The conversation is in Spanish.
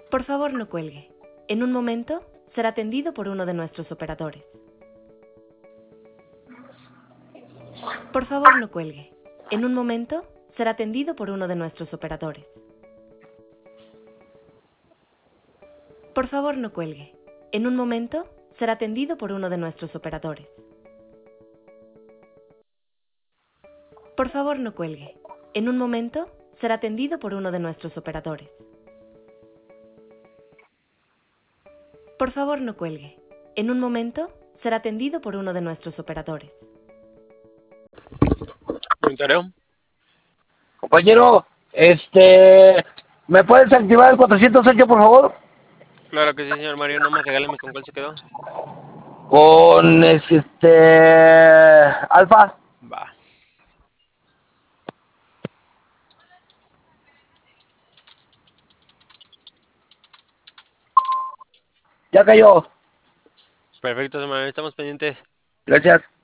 Por favor, no cuelgue. En un momento será atendido por uno de nuestros operadores. Por favor, no cuelgue. En un momento será atendido por uno de nuestros operadores. Por favor, no cuelgue. En un momento será atendido por uno de nuestros operadores. Por favor, no cuelgue. En un momento será atendido por uno de nuestros operadores. Por favor, no cuelgue. En un momento será atendido por uno de nuestros operadores. Monterrey. Compañero, ¿me puedes activar el 408, por favor? Claro que sí, señor Mario. Nomás regálame con cuál se quedó. Con Alfa. Va. Ya cayó. Perfecto, señor Mario. Estamos pendientes. Gracias.